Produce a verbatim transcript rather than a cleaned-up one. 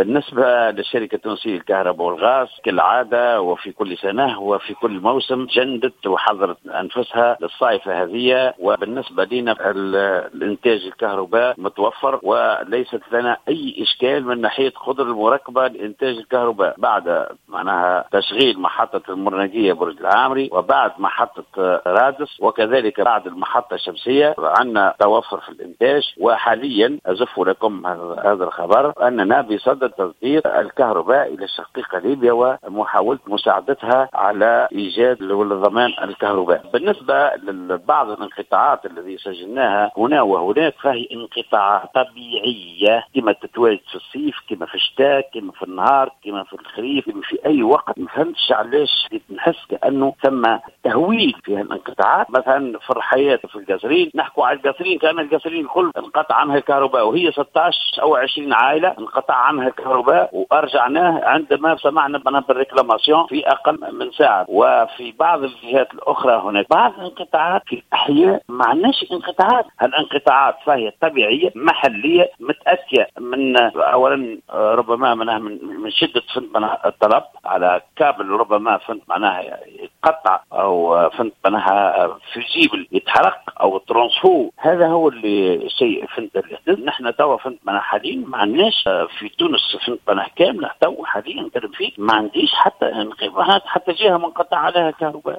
بالنسبة للشركة التونسية للكهرباء والغاز كالعادة وفي كل سنة وفي كل موسم جندت وحضرت أنفسها للصيفة هذه، وبالنسبة لنا الإنتاج الكهرباء متوفر وليست لنا أي إشكال من ناحية قدرة المركبة لإنتاج الكهرباء بعد معناها تشغيل محطة المرنجية برج العامري وبعد محطة رادس وكذلك بعد المحطة الشمسية عندنا توفر في الإنتاج. وحاليا أزف لكم هذا الخبر أننا بصدد تصدير الكهرباء إلى الشقيقة ليبيا ومحاولة مساعدتها على إيجاد وضمان الكهرباء. بالنسبة لبعض الانقطاعات التي سجلناها هنا وهناك فهي انقطاعات طبيعية كما تتواجد في الصيف كما في الشتاء كما في النهار كما في الخريف كما في أي وقت. ما فهمتش علاش نحس كأنه ثم تهويل في الانقطاعات. مثلا في الحياة في القصرين نحكوا على القصرين كان القصرين الكل انقطع عنها الكهرباء وهي ستة عشر أو عشرين عائلة انقطع عنها الكهرباء وأرجعناه عندما سمعنا بالريكلاماسيون في أقل من ساعة. وفي بعض الجهات الأخرى هناك بعض الانقطاعات في الأحياء ما عندناش انقطاعات. هالانقطاعات فهي طبيعية محلية متأتية من أولا ربما منها من, من شدة فهمت منها الطلب على كابل ربما فهمت معناها يتقطع أو فهمت منها فيزيبل يتحرق أو ترانسفو. هذا هو اللي شيء فهمت اللي نحن توا فهمت منها حاليا ما عندناش في تونس فهمت منها كاملة تو حاليا كلام فيك ما عنديش حتى انقطاعات حتى جهة منقطع عليها كهرباء.